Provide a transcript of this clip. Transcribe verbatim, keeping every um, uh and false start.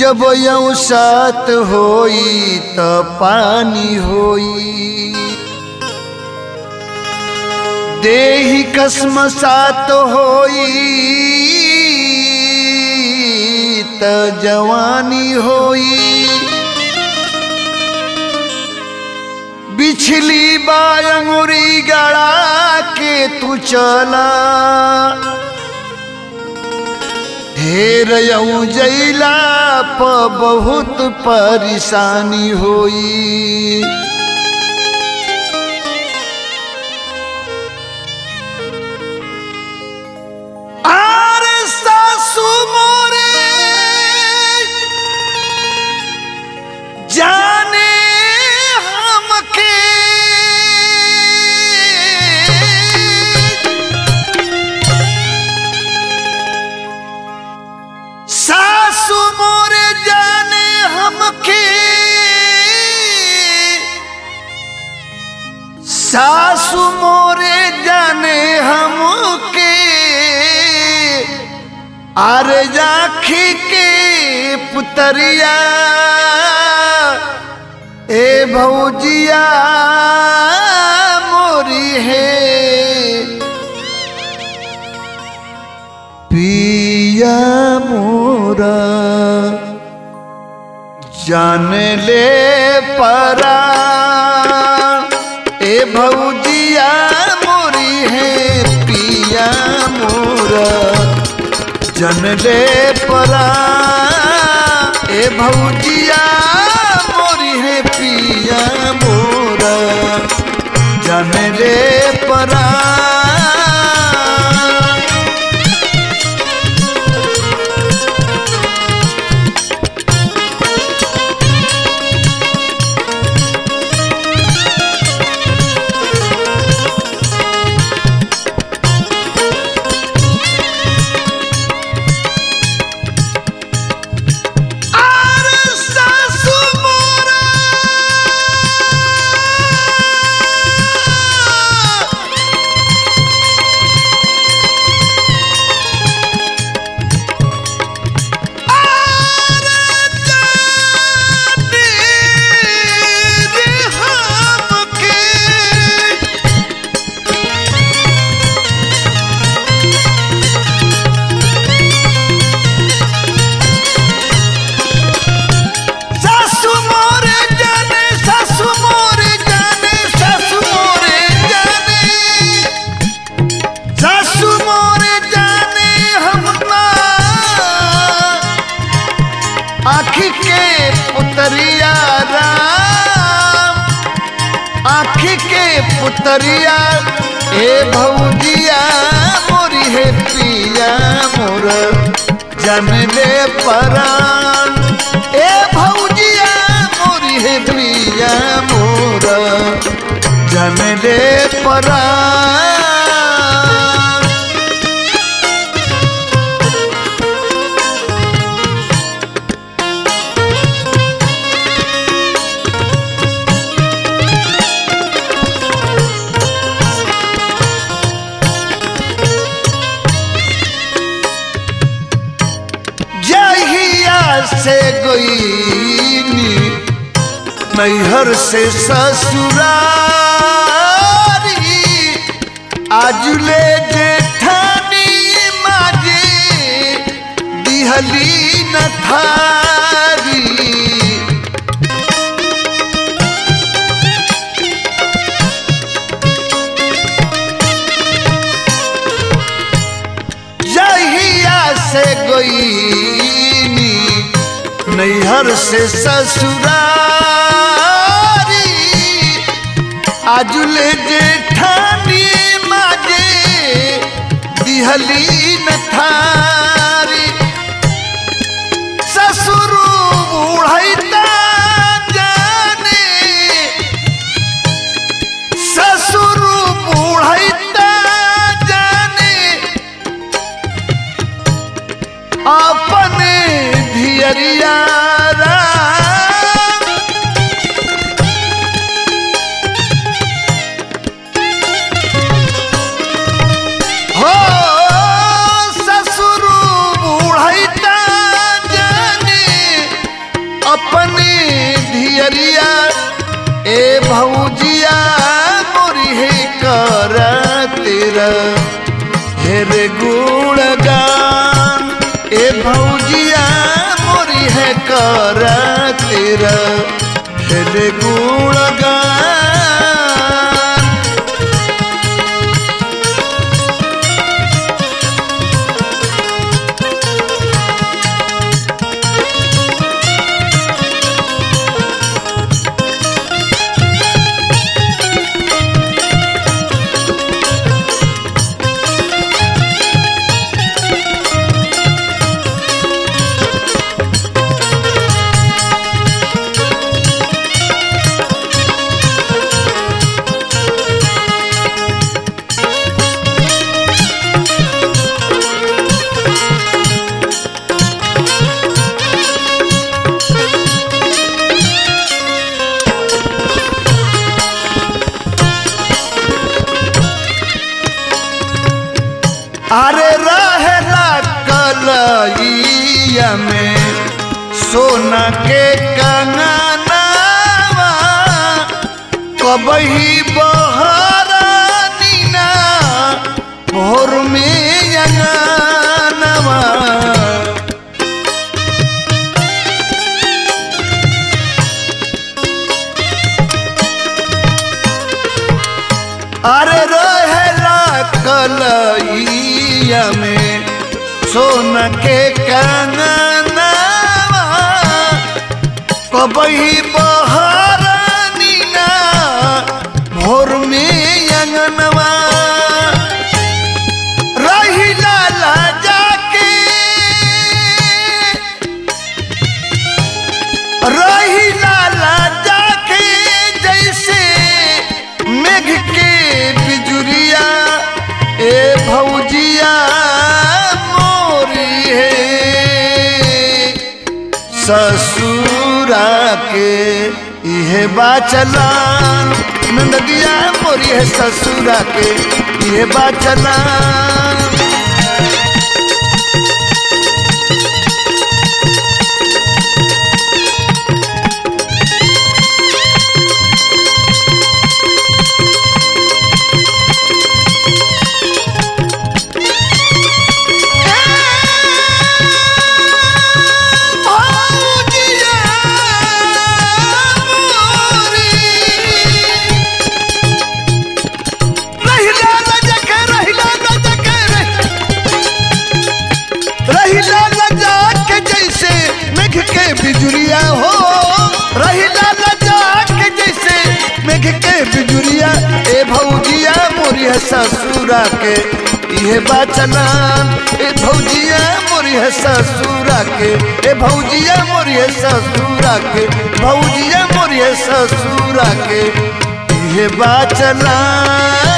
जब यूं साथ होई त पानी होई, देही कसम साथ होई त जवानी होई। बिछली बायंगुरी गड़ा के तू चला, ढेर यूं जैला प बहुत परेशानी होई। आरे सासू मोरे जाने हमके, सासू मोरे जाने हमके, सासू मोरे जाने हमके, आरे जाखी के पुतरिया ए भौजिया मोरी है। पिया मोरा जान ले परा ए भौजिया मोरी है। पिया मोरा जान ले परा ए भौजिया मोरी है। पिया मोरा जान ले परा। आँखी के पुतरिया राम, आँखी के पुतरिया ए भौजिया मोरी है। पिया मोर जान ले परान ए भौजिया मोरी है। पिया मोर जान ले परान। से गईनी नैहर से ससुरारी, आजुले जेठानी माजे दिहली न थारी। जहिया से गई नैहर से ससुरारी, आजुले जेठानी माजे दिहली न थारी। ससुर बूढ़ैता जाने, ससुर बूढ़ैता जाने, अपने धियरिया हो। ससुर बूढ़ैता जाने हेरे गुणगान ए भौजिया मोरी है करा तेरा हेरे गुणगान। अरे रहेला कलइया में सोना के कंगनवा कबही बहरा नीना भोर में अंगनवा। अरे रहेला कलइया में सोना के कंगनवा कबही बहरा नीना भोर में अंगनवा। रही लाला जाके रही लाला जाके जैसे मेघ के बिजुरिया ए भौजिया मोरी है ससुरा के इहे बाचलान नदिया मोरी है ससुरा के इहे बाचलान। बिजुरिया हो रही लाला जाके जैसे मेघ के बिजुरिया ए भौजिया मोरी है ससुरा के इहे बाचलान। ए भौजिया मोरी है ससुरा के ए भौजिया मोरी है ससुरा के भौजिया मोरी है ससुरा के इहे बाचलान।